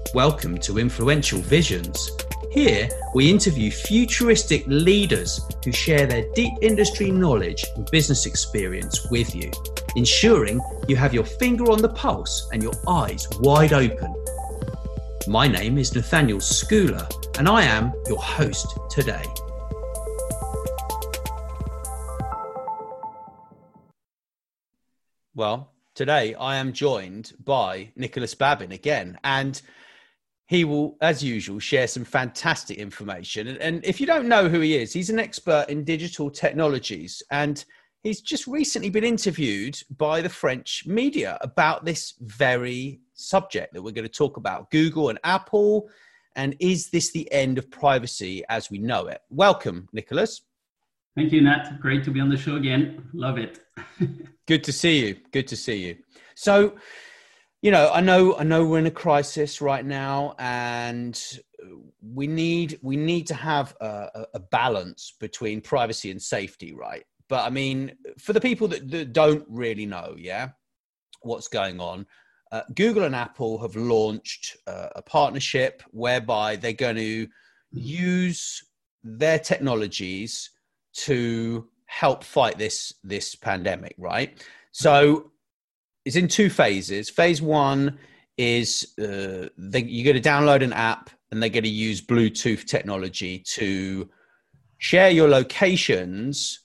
Welcome to Influential Visions. Here, we interview futuristic leaders who share their deep industry knowledge and business experience with you, ensuring you have your finger on the pulse and your eyes wide open. My name is Nathaniel Schooler, and I am your host today. Well, today I am joined by Nicholas Babin again, and he will, as usual, share some fantastic information. And if you don't know who he is, he's an expert in digital technologies, and he's just recently been interviewed by the French media about this very subject that we're going to talk about, Google and Apple, and is this the end of privacy as we know it? Welcome, Nicholas. Thank you, Nat. Great to be on the show again. Love it. Good to see you. Good to see you. So, you know, I know we're in a crisis right now, and we need to have a balance between privacy and safety, right? But I mean, for the people that don't really know, what's going on, Google and Apple have launched a partnership whereby they're going to use their technologies to help fight this pandemic, right? So it's in two phases. Phase one is you're going to download an app and they're going to use Bluetooth technology to share your locations,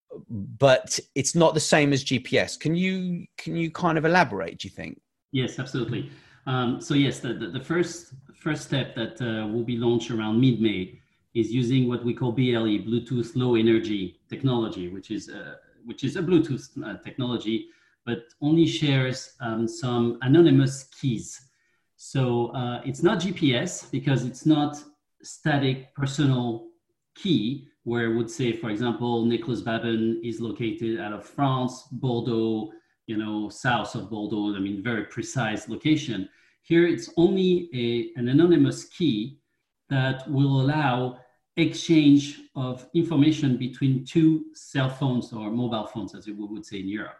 but it's not the same as GPS. Can you kind of elaborate, do you think? Yes, absolutely. So yes, the first step that will be launched around mid-May is using what we call BLE, Bluetooth Low Energy Technology, which is a Bluetooth technology, but only shares some anonymous keys. So it's not GPS because it's not static personal key where it would say, for example, Nicholas Babin is located out of France, Bordeaux, south of Bordeaux. I mean, very precise location. Here, it's only an anonymous key that will allow exchange of information between two cell phones or mobile phones, as we would say in Europe.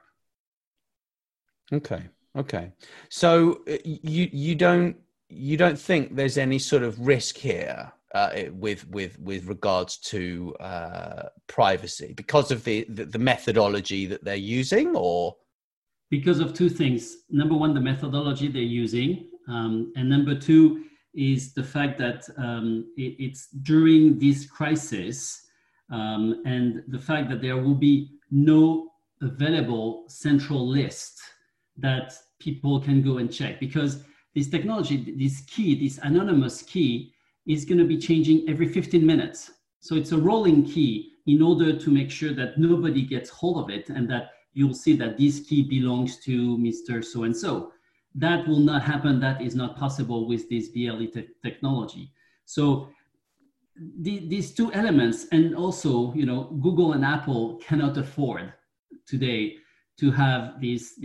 Okay. So you don't think there's any sort of risk here with regards to privacy because of the methodology that they're using, or? Because of two things. Number one, the methodology they're using, and number two is the fact that it's during this crisis, and the fact that there will be no available central list that people can go and check, because this technology, this anonymous key is going to be changing every 15 minutes. So it's a rolling key in order to make sure that nobody gets hold of it and that you'll see that this key belongs to Mr. So-and-so. That will not happen. That is not possible with this BLE technology. So these two elements, and also, Google and Apple cannot afford today to have this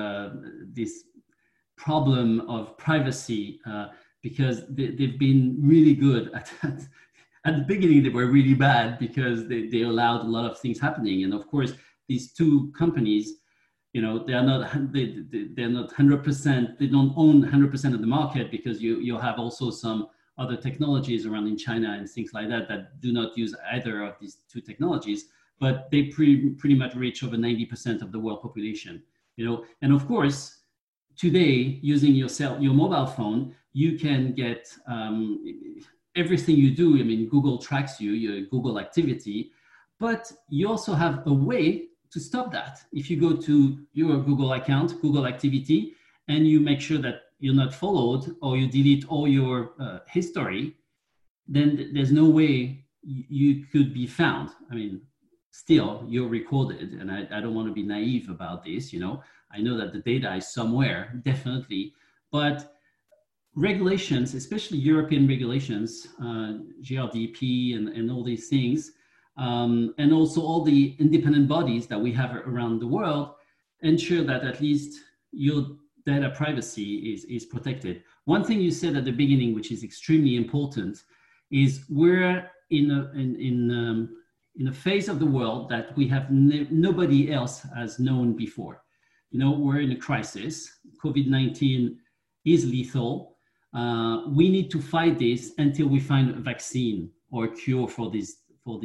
problem of privacy because they've been really good at the beginning. They were really bad because they allowed a lot of things happening. And of course, these two companies, they're not 100%. They don't own 100% of the market, because you have also some other technologies around in China and things like that do not use either of these two technologies. But they pretty much reach over 90% of the world population. And of course, today, using your mobile phone, you can get everything you do. I mean, Google tracks your Google activity, but you also have a way to stop that. If you go to your Google account, Google activity, and you make sure that you're not followed, or you delete all your history, then there's no way you could be found. I mean, still, you're recorded, and I don't want to be naive about this. I know that the data is somewhere, definitely, but regulations, especially European regulations, GRDP and all these things, and also all the independent bodies that we have around the world, ensure that at least your data privacy is protected. One thing you said at the beginning, which is extremely important, is we're in a phase of the world that we have nobody else has known before. We're in a crisis. COVID-19 is lethal. we need to fight this until we find a vaccine or a cure for this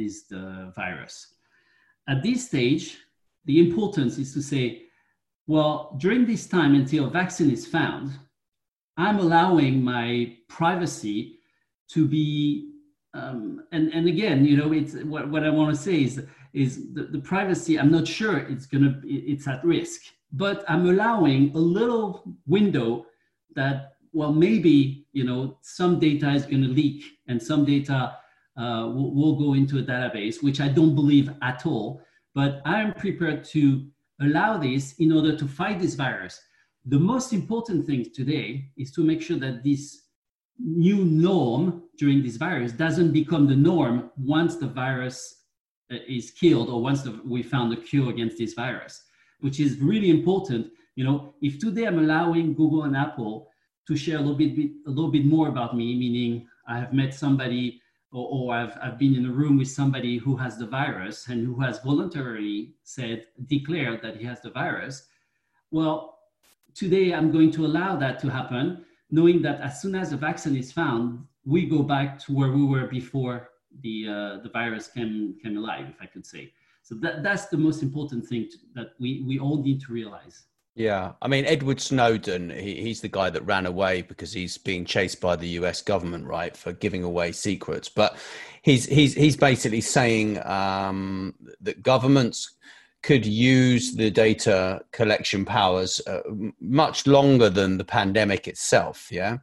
virus. At this stage, the importance is to say, well, during this time until a vaccine is found, I'm allowing my privacy to be, and again, it's what I want to say is the privacy. I'm not sure it's at risk, but I'm allowing a little window that, well, maybe some data is going to leak and some data will go into a database, which I don't believe at all. But I'm prepared to allow this in order to fight this virus. The most important thing today is to make sure that this new norm during this virus doesn't become the norm once the virus is killed or once we found a cure against this virus, which is really important. If today I'm allowing Google and Apple to share a little bit more about me, meaning I have met somebody or I've been in a room with somebody who has the virus and who has voluntarily declared that he has the virus. Well, today I'm going to allow that to happen, knowing that as soon as a vaccine is found, we go back to where we were before the virus came alive, if I could say. So that's the most important thing that we all need to realize. Yeah, I mean, Edward Snowden, he's the guy that ran away because he's being chased by the US government, right, for giving away secrets. But he's basically saying that governments could use the data collection powers much longer than the pandemic itself. Yeah,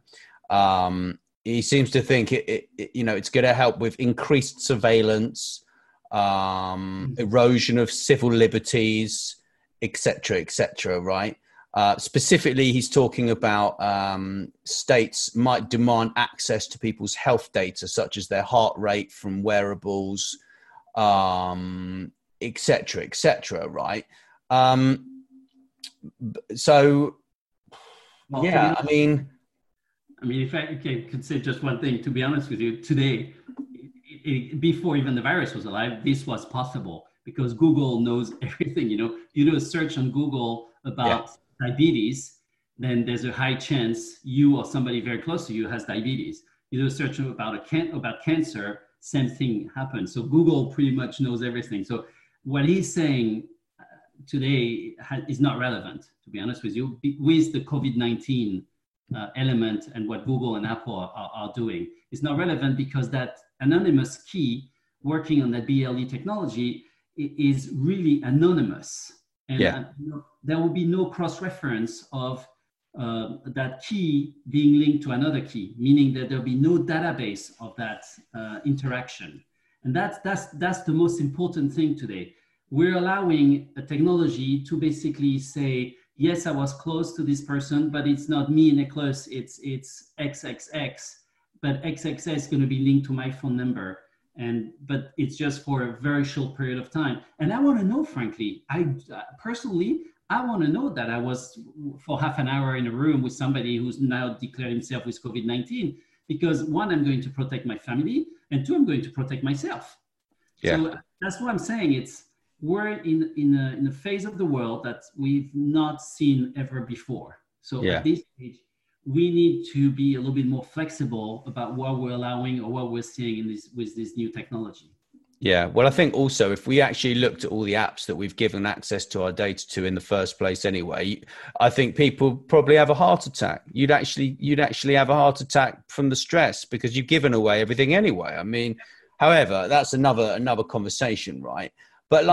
he seems to think it's going to help with increased surveillance, erosion of civil liberties, etc., right? Specifically, he's talking about states might demand access to people's health data, such as their heart rate from wearables, etc., right? So, yeah, I mean, if I could say just one thing, to be honest with you, today, before even the virus was alive, this was possible. Because Google knows everything, you do a search on Google about diabetes, then there's a high chance you or somebody very close to you has diabetes. You do a search about cancer, same thing happens. So Google pretty much knows everything. So what he's saying today is not relevant, to be honest with you, with the COVID-19 element and what Google and Apple are doing. It's not relevant because that anonymous key working on that BLE technology is really anonymous, and there will be no cross-reference of that key being linked to another key, meaning that there'll be no database of that interaction. And that's the most important thing today. We're allowing a technology to basically say, yes, I was close to this person, but it's not me, Nicholas, it's XXX, but XXX is going to be linked to my phone number. But it's just for a very short period of time. And I want to know, frankly, I want to know that I was for half an hour in a room with somebody who's now declared himself with COVID-19, because one, I'm going to protect my family, and two, I'm going to protect myself. Yeah. So that's what I'm saying. We're in a phase of the world that we've not seen ever before. So at this stage, we need to be a little bit more flexible about what we're allowing or what we're seeing with this new technology. Yeah, well, I think also if we actually looked at all the apps that we've given access to our data to in the first place anyway, I think people probably have a heart attack. You'd actually have a heart attack from the stress because you've given away everything anyway. I mean, however, that's another conversation, right? But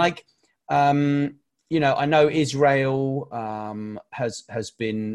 I know Israel has been,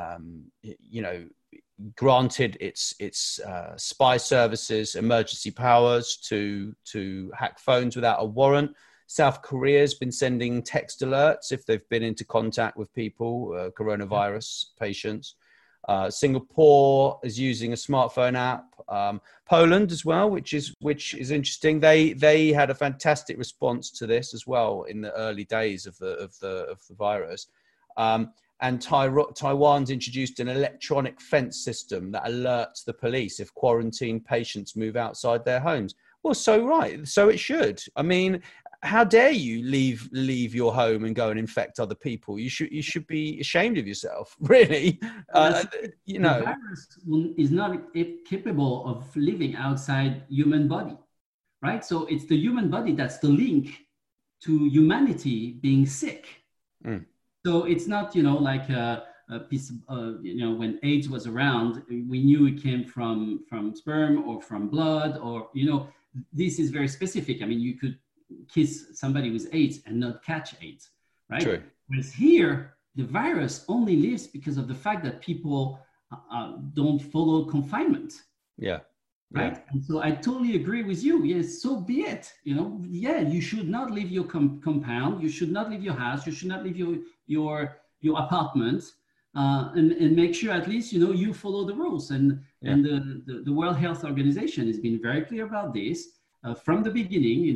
granted its spy services emergency powers to hack phones without a warrant. South Korea has been sending text alerts if they've been into contact with people, coronavirus patients. Singapore is using a smartphone app. Poland as well, which is interesting. They had a fantastic response to this as well in the early days of the virus. And Taiwan's introduced an electronic fence system that alerts the police if quarantined patients move outside their homes. Well, so it should. I mean, how dare you leave your home and go and infect other people? You should be ashamed of yourself, really. You know, the virus is not capable of living outside human body, right? So it's the human body that's the link to humanity being sick. Mm. So it's not, like a piece of, when AIDS was around, we knew it came from sperm or from blood, or, this is very specific. I mean, you could kiss somebody with AIDS and not catch AIDS, right? True. Whereas here, the virus only lives because of the fact that people don't follow confinement. Yeah. Right. Yeah. And so I totally agree with you. Yes, so be it. You should not leave your compound. You should not leave your house. You should not leave your apartment. And make sure at least you follow the rules. And the World Health Organization has been very clear about this from the beginning.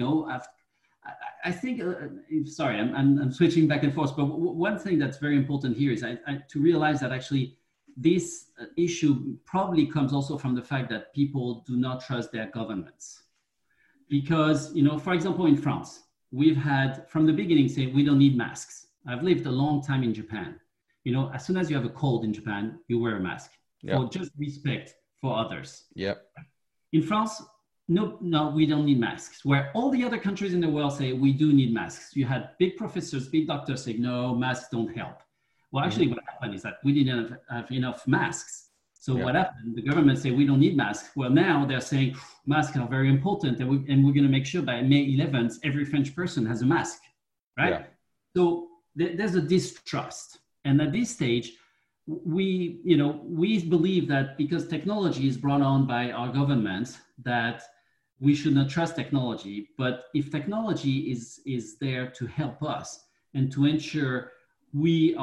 I think. Sorry, I'm switching back and forth. But one thing that's very important here is to realize that actually this issue probably comes also from the fact that people do not trust their governments. Because, for example, in France, we've had from the beginning say we don't need masks. I've lived a long time in Japan. As soon as you have a cold in Japan, you wear a mask for just respect for others. Yeah. In France, no, we don't need masks. Where all the other countries in the world say we do need masks. You had big professors, big doctors say, no, masks don't help. Well, actually, what happened is that we didn't have enough masks. So what happened? The government said we don't need masks. Well, now they're saying masks are very important, and we're going to make sure by May 11th, every French person has a mask, right? Yeah. So there's a distrust. And at this stage, we believe that because technology is brought on by our government, that we should not trust technology. But if technology is there to help us and to ensure we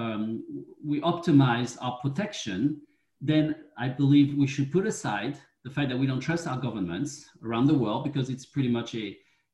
optimize our protection, then I believe we should put aside the fact that we don't trust our governments around the world, because it's pretty much a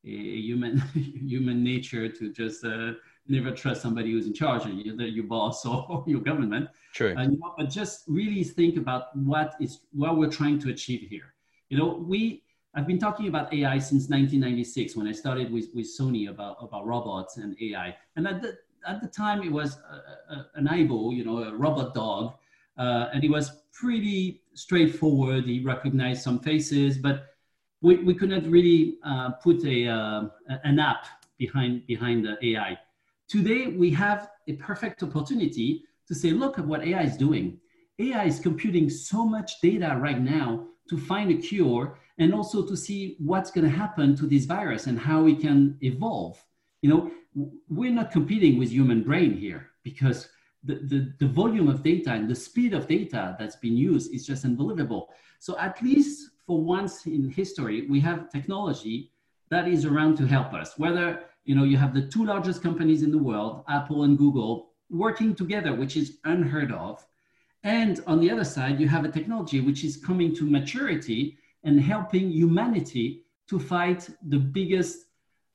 human nature to just never trust somebody who's in charge, your boss or your government. True. But just really think about what we're trying to achieve here. I've been talking about AI since 1996 when I started with Sony about robots and AI, and at the time it was an Aibo, a robot dog, and it was pretty straightforward. He recognized some faces, but we could not really put an app behind the AI. Today, we have a perfect opportunity to say, look at what AI is doing. AI is computing so much data right now to find a cure, and also to see what's going to happen to this virus and how it can evolve. We're not competing with human brain here, because the volume of data and the speed of data that's been used is just unbelievable. So at least for once in history, we have technology that is around to help us. Whether you have the two largest companies in the world, Apple and Google, working together, which is unheard of. And on the other side, you have a technology which is coming to maturity and helping humanity to fight the biggest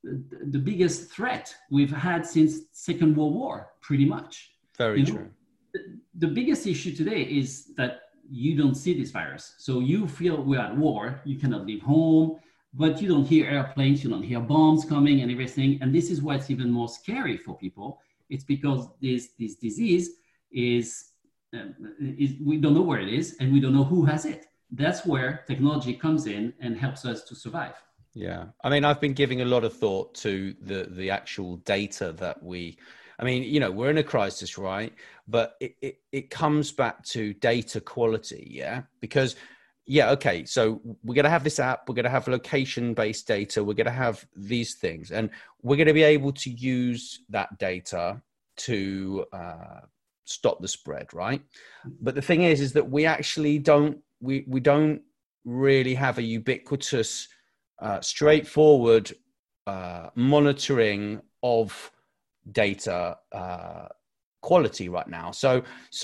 threat we've had since Second World War, pretty much. Very true. The biggest issue today is that you don't see this virus. So you feel we're at war, you cannot leave home, but you don't hear airplanes, you don't hear bombs coming and everything. And this is what's even more scary for people. It's because this disease is we don't know where it is, and we don't know who has it. That's where technology comes in and helps us to survive. Yeah. I mean, I've been giving a lot of thought to the actual data that we're in a crisis, right? But it comes back to data quality. Yeah. Because okay. So we're going to have this app, we're going to have location-based data, we're going to have these things, and we're going to be able to use that data to stop the spread, right? But the thing is that we actually don't really have a ubiquitous, straightforward monitoring of data quality right now. So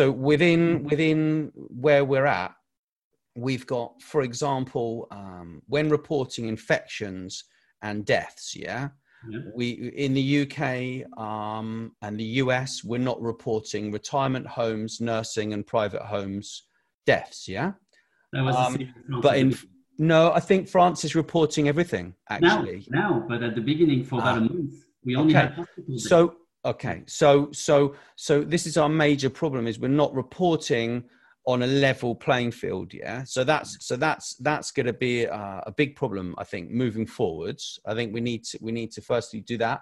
within where we're at, we've got, for example, when reporting infections and deaths, we in the UK and the US, we're not reporting retirement homes, nursing and private homes deaths, That was the same. No, I think France is reporting everything actually. Now, but at the beginning for about a month, we only had hospital days. So this is our major problem: is we're not reporting on a level playing field. Yeah. So that's going to be a big problem, I think, moving forwards. I think we need to firstly do that.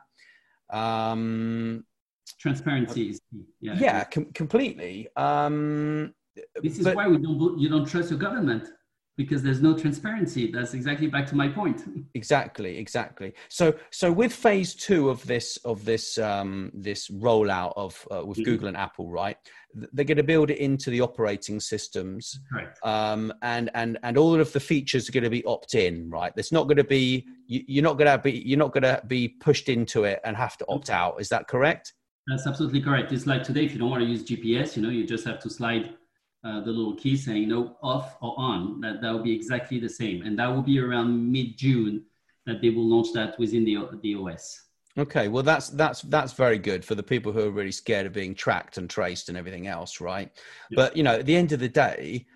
Transparency is key. Yeah, completely. This is why you don't trust your government, because there's no transparency. That's exactly back to my point. Exactly. So with phase 2 of this rollout of with Google and Apple, right? They're going to build it into the operating systems, correct? And all of the features are going to be opt-in, right? There's not going to be you're not going to be pushed into it and have to opt out. Is that correct? That's absolutely correct. It's like today, if you don't want to use GPS, you just have to slide the little key saying no, off or on. That will be exactly the same, and that will be around mid-June that they will launch that within the OS. Okay, well that's very good for the people who are really scared of being tracked and traced and everything else, right? Yeah. But at the end of the day,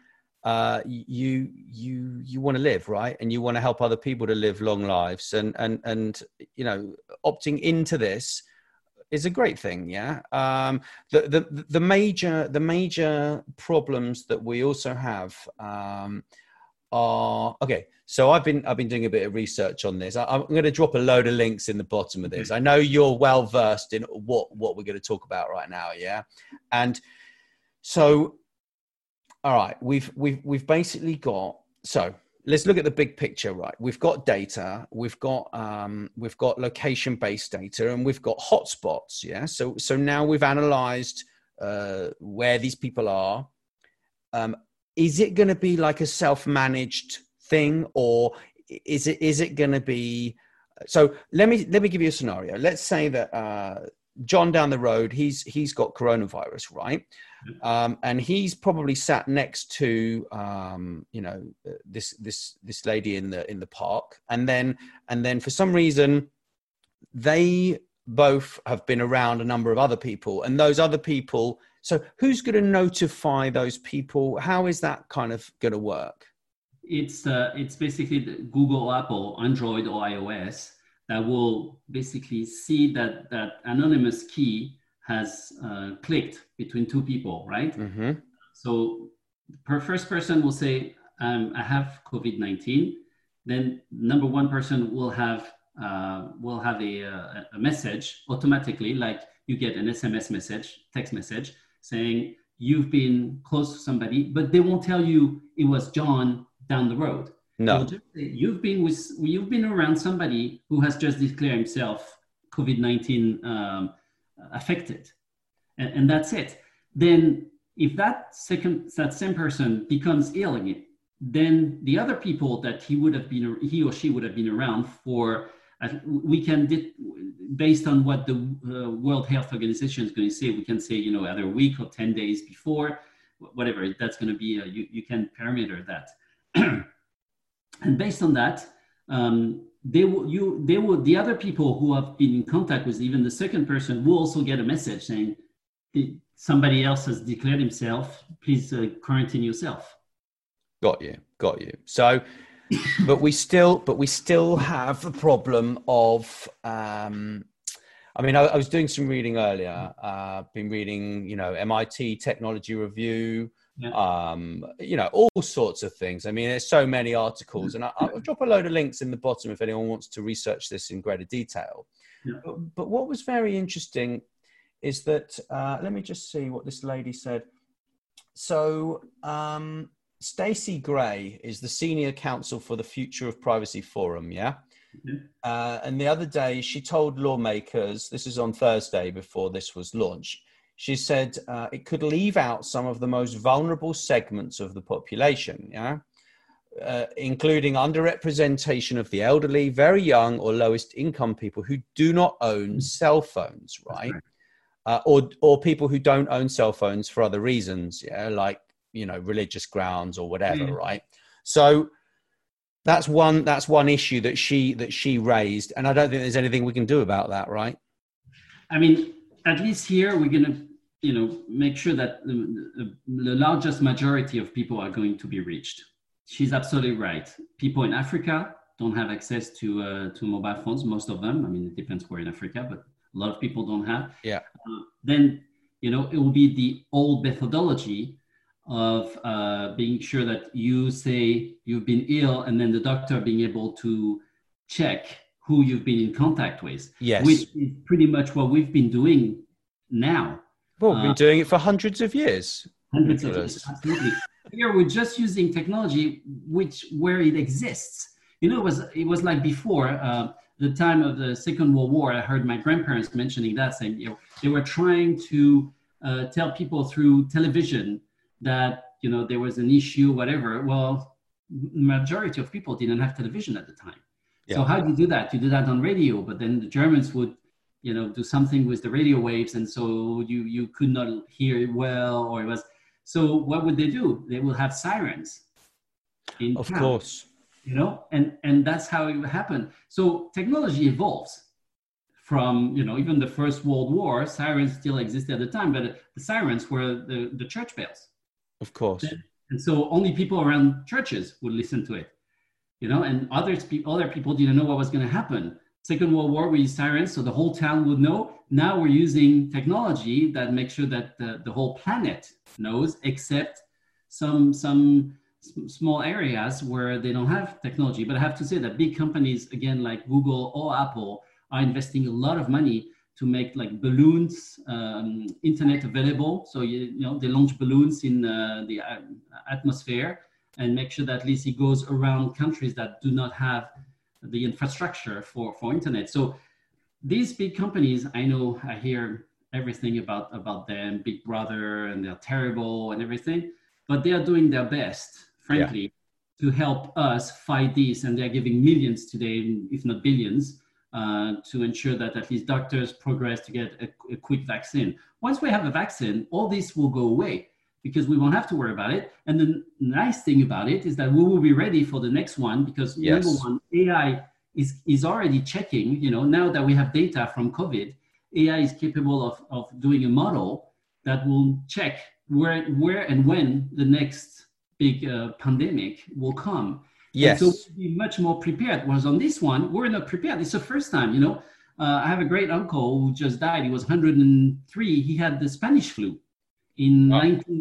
you want to live, right? And you want to help other people to live long lives, and opting into this is a great thing. Yeah. The major problems that we also have are, okay. So I've been doing a bit of research on this. I'm going to drop a load of links in the bottom of this. I know you're well versed in what we're going to talk about right now. Yeah. And so, all right, we've basically got, so let's look at the big picture, right? We've got data, we've got location-based data, and we've got hotspots. Yeah. So now we've analyzed where these people are. Is it going to be like a self-managed thing, or is it going to be? So let me give you a scenario. Let's say that John down the road, he's got coronavirus, right? And he's probably sat next to this lady in the park, and then for some reason they both have been around a number of other people, and those other people. So who's going to notify those people? How is that kind of going to work? It's basically the Google, Apple, Android, or iOS that will basically see that anonymous key has clicked between two people, right? Mm-hmm. So first person will say, I have COVID-19. Then number one person will have a message automatically, like you get an SMS message, text message saying you've been close to somebody, but they won't tell you it was John down the road. No, just say, you've been around somebody who has just declared himself COVID-19 affected, and that's it. Then if that same person becomes ill again, then the other people that he or she would have been around for, we can, based on what the World Health Organization is going to say, we can say, either a week or 10 days before, whatever that's going to be, you can parameter that. And based on that, the other people who have been in contact with even the second person will also get a message saying somebody else has declared himself, please quarantine yourself. Got you. So, but we still have the problem of, I was doing some reading earlier. Been reading, MIT Technology Review, yeah. All sorts of things. I mean, there's so many articles, and I'll drop a load of links in the bottom if anyone wants to research this in greater detail. Yeah. But what was very interesting is that, let me just see what this lady said. So, Stacey Gray is the senior counsel for the Future of Privacy Forum, yeah? Mm-hmm. And the other day she told lawmakers, this is on Thursday before this was launched, she said it could leave out some of the most vulnerable segments of the population, yeah? Including underrepresentation of the elderly, very young or lowest income people who do not own cell phones, right? Or people who don't own cell phones for other reasons, yeah, like religious grounds or whatever, right? So that's one issue that she raised, and I don't think there's anything we can do about that, right? I mean, at least here we're gonna make sure that the largest majority of people are going to be reached. She's absolutely right. People in Africa don't have access to mobile phones, most of them. I mean, it depends where in Africa, but a lot of people don't have. Yeah. Then, it will be the old methodology of being sure that you say you've been ill, and then the doctor being able to check who you've been in contact with, Yes. which is pretty much what we've been doing now. Well, we've been doing it for hundreds of years. Hundreds of years, absolutely. Here we're just using technology where it exists. It was like before the time of the Second World War. I heard my grandparents mentioning that, saying they were trying to tell people through television that there was an issue, whatever. Well, majority of people didn't have television at the time. Yeah. So how do you do that? You do that on radio, but then the Germans would do something with the radio waves, and so you could not hear it well, or it was. So what would they do? They will have sirens. Of town, course. And that's how it would happen. So technology evolves from, even the First World War, sirens still existed at the time, but the sirens were the church bells. Of course. And so only people around churches would listen to it, and other people didn't know what was going to happen. Second World War, we used sirens, so the whole town would know. Now we're using technology that makes sure that the whole planet knows, except some small areas where they don't have technology. But I have to say that big companies, again, like Google or Apple, are investing a lot of money to make like balloons, internet available. So they launch balloons in the atmosphere and make sure that at least it goes around countries that do not have the infrastructure for internet. So these big companies, I hear everything about them, Big Brother, and they're terrible and everything, but they are doing their best, frankly, to help us fight this. And they're giving millions today, if not billions, to ensure that at least doctors progress to get a quick vaccine. Once we have a vaccine, all this will go away because we won't have to worry about it. And the nice thing about it is that we will be ready for the next one because number one, AI is already checking, now that we have data from COVID, AI is capable of doing a model that will check where and when the next big pandemic will come. Yes. And so we'll be much more prepared. Whereas on this one, we're not prepared. It's the first time, I have a great uncle who just died. He was 103. He had the Spanish flu in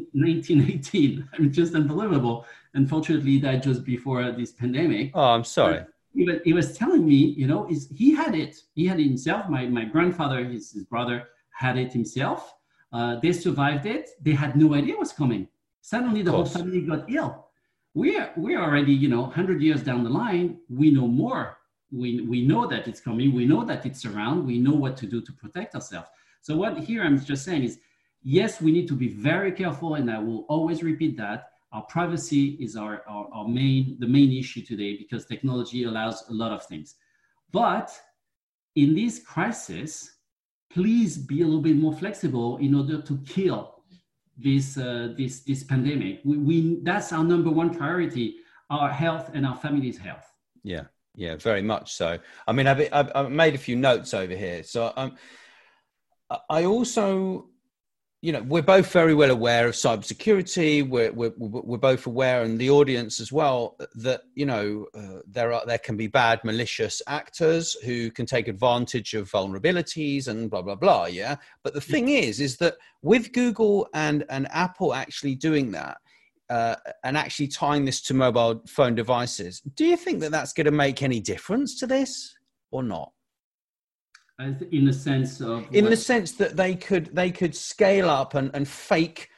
1918. I mean, just unbelievable. Unfortunately, he died just before this pandemic. Oh, I'm sorry. He was telling me, he had it. He had it himself. My grandfather, his brother, had it himself. They survived it. They had no idea what's coming. Suddenly, the whole family got ill. We're already, 100 years down the line. We know more. We know that it's coming. We know that it's around. We know what to do to protect ourselves. So what here I'm just saying is, yes, we need to be very careful, and I will always repeat that. Our privacy is the main issue today because technology allows a lot of things. But in this crisis, please be a little bit more flexible in order to kill this pandemic. That's our number one priority, our health and our family's health. Yeah, very much so. I mean, I've made a few notes over here. So I also, we're both very well aware of cybersecurity. We're both aware, and the audience as well, that there can be bad malicious actors who can take advantage of vulnerabilities and blah blah blah. Yeah, but the thing is that with Google and Apple actually doing that and actually tying this to mobile phone devices, do you think that that's going to make any difference to this or not? In the sense of the sense that they could scale up and fake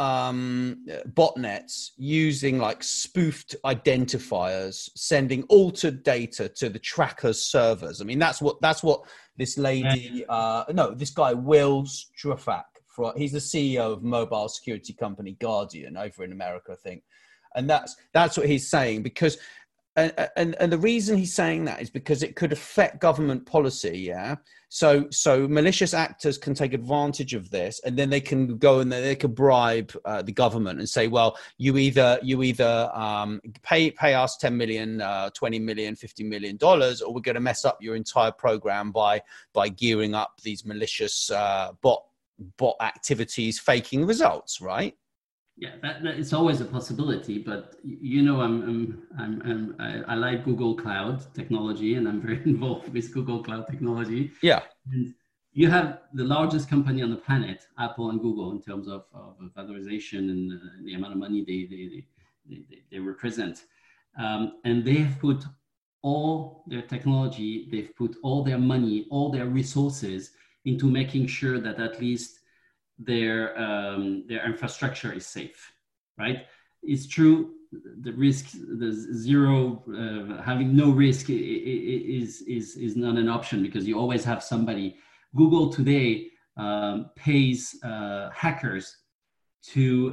botnets using like spoofed identifiers, sending altered data to the tracker's servers. I mean, that's what this lady, this guy Will Strufak, he's the CEO of mobile security company Guardian over in America, I think, and that's what he's saying because. And the reason he's saying that is because it could affect government policy. Yeah. So malicious actors can take advantage of this, and then they can go and they could bribe the government and say, well, you either pay us 10 million, 20 million, $50 million, or we're going to mess up your entire program by gearing up these malicious bot activities, faking results. Right. Yeah, that it's always a possibility, but you know, I like Google Cloud technology, and I'm very involved with Google Cloud technology. Yeah. And you have the largest company on the planet, Apple and Google, in terms of valorization and the amount of money they represent, and they have put all their technology, they've put all their money, all their resources into making sure that at least their infrastructure is safe, right? It's true. The risk, the zero, having no risk is not an option because you always have somebody. Google today pays hackers to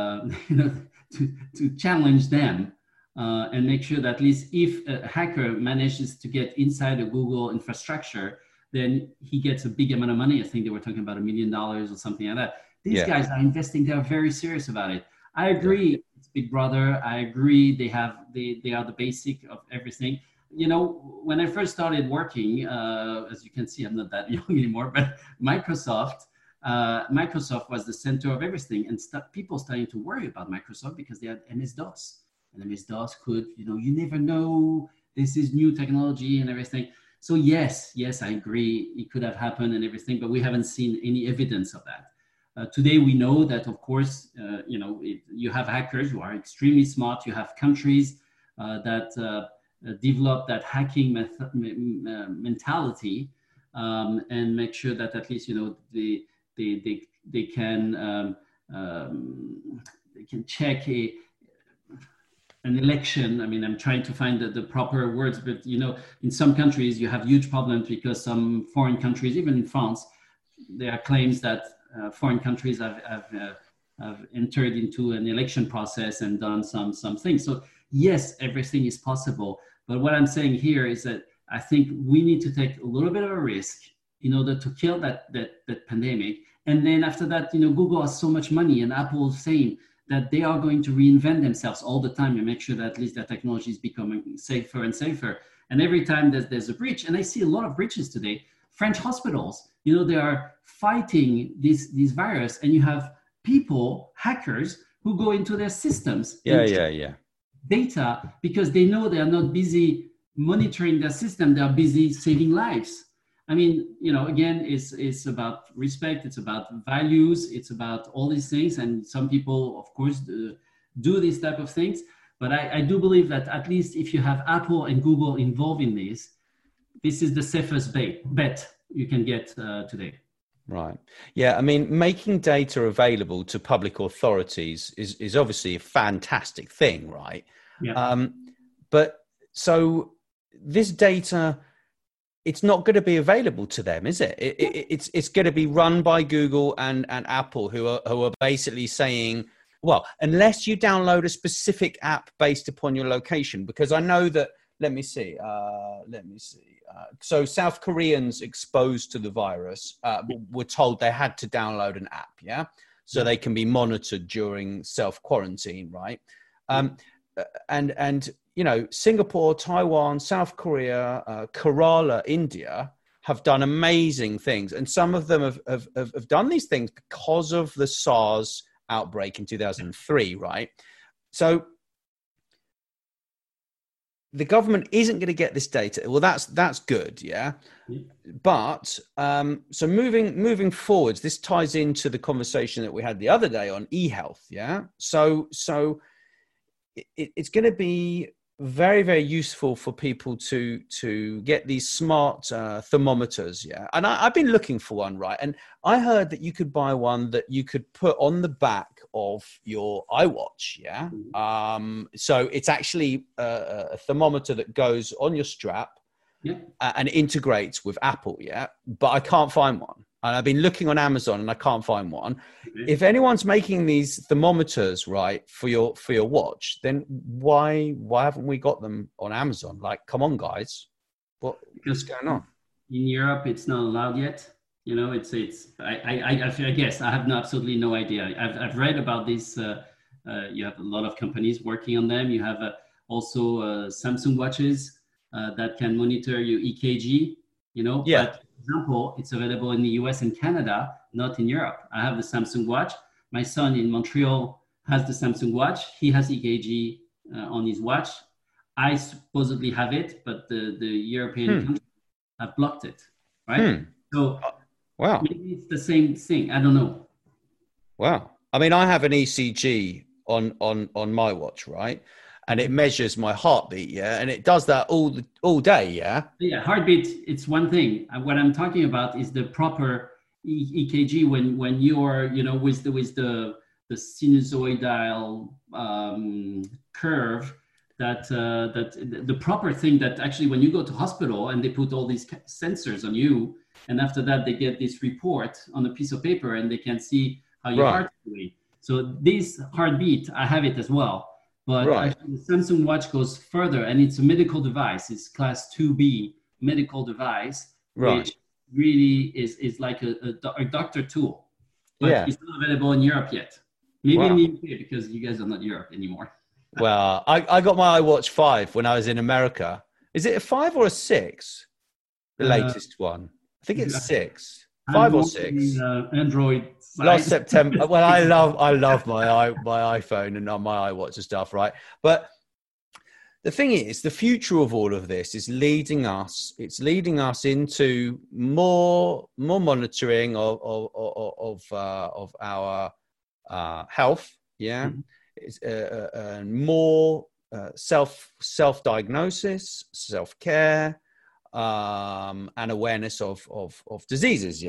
to challenge them and make sure that at least if a hacker manages to get inside a Google infrastructure, then he gets a big amount of money. I think they were talking about $1 million or something like that. These guys are investing. They're very serious about it. I agree. It's Big Brother. I agree. They are the basic of everything. You know, when I first started working, as you can see, I'm not that young anymore, but Microsoft was the center of everything. And people starting to worry about Microsoft because they had MS-DOS. And MS-DOS could, you never know. This is new technology and everything. So yes, I agree. It could have happened and everything, but we haven't seen any evidence of that. Today, we know that, of course, you have hackers who are extremely smart. You have countries that develop that hacking mentality and make sure that at least they can check an election. I mean, I'm trying to find the proper words, but in some countries you have huge problems because some foreign countries, even in France, there are claims that foreign countries have entered into an election process and done some things. So yes, everything is possible. But what I'm saying here is that I think we need to take a little bit of a risk in order to kill that pandemic. And then after that, Google has so much money, and Apple is saying that they are going to reinvent themselves all the time and make sure that at least that technology is becoming safer and safer. And every time there's a breach, and I see a lot of breaches today, French hospitals, they are fighting this virus, and you have people, hackers, who go into their systems. Data, because they know they are not busy monitoring their system, they are busy saving lives. I mean, again, it's about respect, it's about values, it's about all these things. And some people, of course, do these type of things. But I do believe that at least if you have Apple and Google involved in this is the safest bet you can get today. Right. Yeah. I mean, making data available to public authorities is obviously a fantastic thing, right? Yeah. But so this data, it's not going to be available to them, is it? It's going to be run by Google and Apple, who are basically saying, well, unless you download a specific app based upon your location, because I know that. Let me see. So South Koreans exposed to the virus were told they had to download an app, so they can be monitored during self-quarantine, right? And Singapore, Taiwan, South Korea, Kerala, India have done amazing things, and some of them have done these things because of the SARS outbreak in 2003, right? So the government isn't going to get this data. Well, that's good, yeah. But so moving forwards, this ties into the conversation that we had the other day on e-health, yeah. So it's going to be very, very useful for people to get these smart thermometers, yeah. And I've been looking for one, right? And I heard that you could buy one that you could put on the back of your iWatch, yeah. So it's actually a thermometer that goes on your strap, and integrates with Apple, yeah. But I can't find one, and I've been looking on Amazon and I can't find one. If anyone's making these thermometers, right, for your watch, then why haven't we got them on Amazon? Like, come on, guys, what's going on? In Europe, it's not allowed yet. I guess I have absolutely no idea. I've read about this. You have a lot of companies working on them. You have also Samsung watches that can monitor your EKG. But for example, it's available in the US and Canada, not in Europe. I have the Samsung watch. My son in Montreal has the Samsung Watch. He has EKG on his watch. I supposedly have it, but the European countries have blocked it, right? So wow, maybe it's the same thing. I don't know. Wow. I mean, I have an ECG on my watch, right? And it measures my heartbeat, yeah, and it does that all day, yeah. Yeah, heartbeat. It's one thing. What I'm talking about is the proper EKG when you're, with the sinusoidal curve. That the proper thing that actually when you go to hospital and they put all these sensors on you, and after that they get this report on a piece of paper and they can see how your heart is doing. So this heartbeat, I have it as well. But actually the Samsung Watch goes further, and it's a medical device. It's class 2B medical device, which really is like a doctor tool. But it's not available in Europe yet. Maybe in the UK, because you guys are not Europe anymore. Well, I got my iWatch 5 when I was in America. Is it a 5 or a 6? The latest one. I think it's 6. 5 or 6. Android. Last September. Well, I love my iPhone and my iWatch and stuff, right? But the thing is, the future of all of this is leading us. It's leading us into more monitoring of our health. Yeah. Mm-hmm. More self-diagnosis, self-care, and awareness of diseases,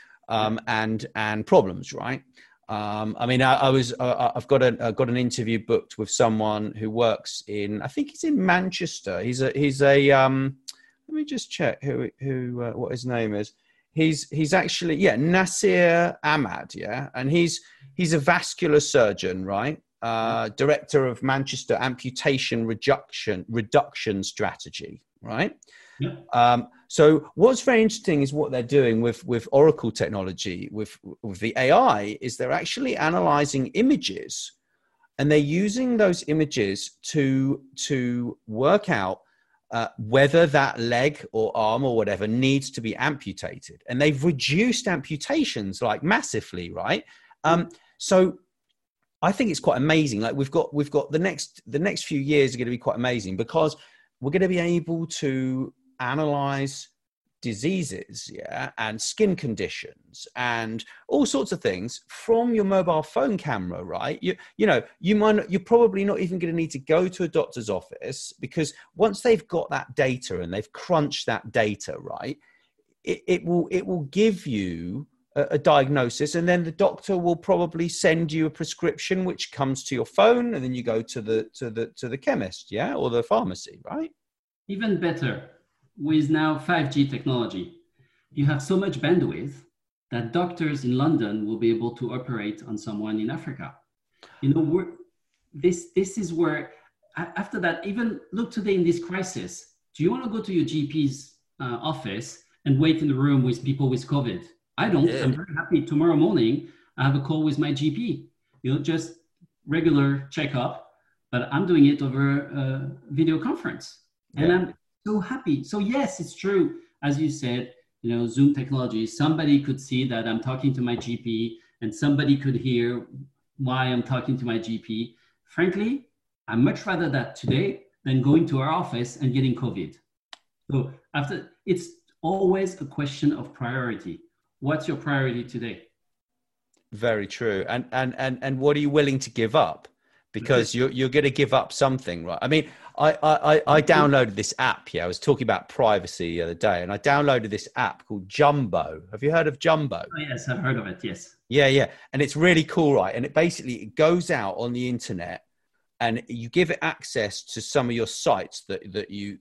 and problems, right? I mean, I've got an interview booked with someone who works in, I think he's in Manchester. He's a let me just check who what his name is. He's actually Nasir Ahmad, and he's a vascular surgeon, right? Director of Manchester Amputation Reduction Strategy, right? Yeah. So what's very interesting is what they're doing with Oracle technology, with the AI, is they're actually analyzing images, and they're using those images to work out whether that leg or arm or whatever needs to be amputated. And they've reduced amputations like massively, right? So I think it's quite amazing. Like we've got the next few years are going to be quite amazing, because we're going to be able to analyze diseases, and skin conditions and all sorts of things from your mobile phone camera, right? You're probably not even going to need to go to a doctor's office, because once they've got that data and they've crunched that data, right, it will give you a diagnosis, and then the doctor will probably send you a prescription which comes to your phone, and then you go to the chemist, or the pharmacy, right? Even better, with now 5G technology, you have so much bandwidth that doctors in London will be able to operate on someone in Africa. This is where, after that, even look today in this crisis, do you want to go to your GP's office and wait in the room with people with COVID? I don't. I'm very happy. Tomorrow morning, I have a call with my GP, just regular checkup, but I'm doing it over a video conference. And I'm so happy. So yes, it's true. As you said, Zoom technology, somebody could see that I'm talking to my GP, and somebody could hear why I'm talking to my GP. Frankly, I much rather that today than going to our office and getting COVID. So it's always a question of priority. What's your priority today? Very true. And what are you willing to give up? Because you're going to give up something, right? I mean, I downloaded this app. I was talking about privacy the other day, and I downloaded this app called Jumbo. Have you heard of Jumbo? Oh, yes, I've heard of it. Yes. Yeah. And it's really cool, right? And it goes out on the internet, and you give it access to some of your sites that you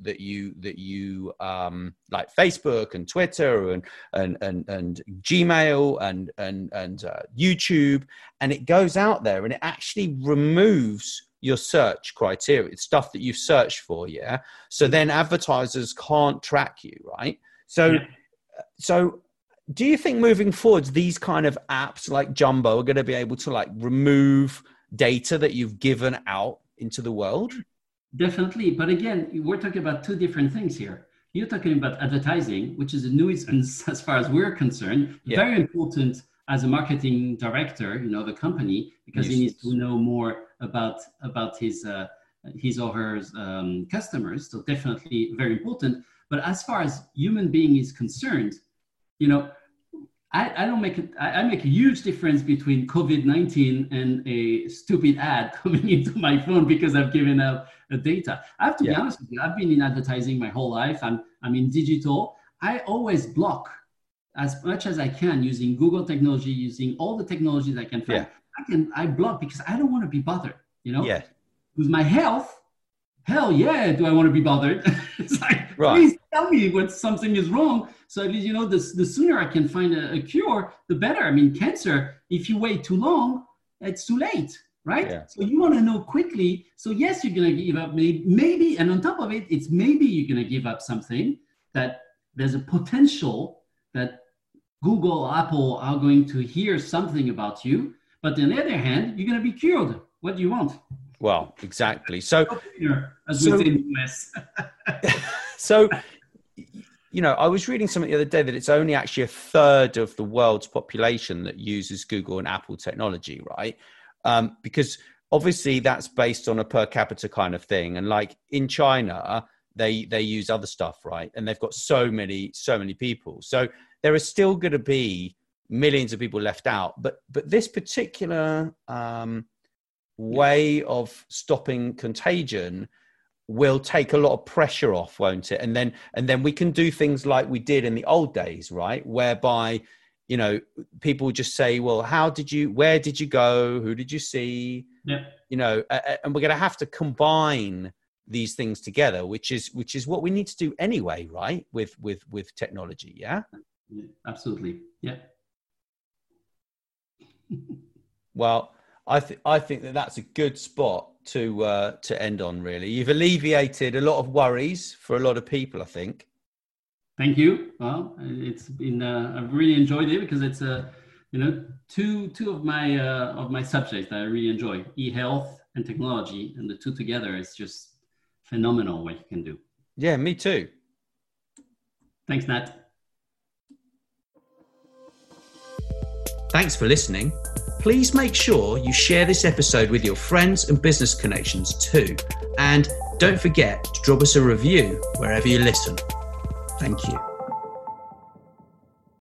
like Facebook and Twitter and Gmail and YouTube, and it goes out there and it actually removes your search criteria, stuff that you've searched for, so then advertisers can't track you, right? So do you think moving forwards these kind of apps like Jumbo are going to be able to like remove data that you've given out into the world? Definitely. But again, we're talking about two different things here. You're talking about advertising, which is a nuisance as far as we're concerned, very important as a marketing director, the company, because he needs to know more about his or her customers. So definitely very important. But as far as human being is concerned, I make a huge difference between COVID-19 and a stupid ad coming into my phone because I've given out data. I have to be honest with you. I've been in advertising my whole life. I'm in digital. I always block as much as I can using Google technology, using all the technologies I can find. I block because I don't want to be bothered. With my health. Hell yeah, do I want to be bothered? It's like, please tell me when something is wrong. So at least, the sooner I can find a cure, the better. I mean, cancer, if you wait too long, it's too late, right? Yeah. So you want to know quickly. So yes, you're going to give up maybe, and on top of it, it's maybe you're going to give up something that there's a potential that Google or Apple are going to hear something about you. But on the other hand, you're going to be cured. What do you want? Well, exactly. So, so, I was reading something the other day that it's only actually a third of the world's population that uses Google and Apple technology, right? Because obviously that's based on a per capita kind of thing. And like in China, they use other stuff, right? And they've got so many people. So there are still going to be millions of people left out. But this particular way of stopping contagion will take a lot of pressure off, won't it? And then we can do things like we did in the old days, right? Whereby, people just say, well, where did you go? Who did you see? Yeah. And we're going to have to combine these things together, which is what we need to do anyway, right? With technology. Yeah. Absolutely. Yeah. Well, I think that's a good spot to end on, really. You've alleviated a lot of worries for a lot of people, I think. Thank you. Well, it's been I've really enjoyed it because it's two of my subjects that I really enjoy: e-health and technology, and the two together is just phenomenal what you can do. Yeah, me too. Thanks, Nat. Thanks for listening. Please make sure you share this episode with your friends and business connections too. And don't forget to drop us a review wherever you listen. Thank you.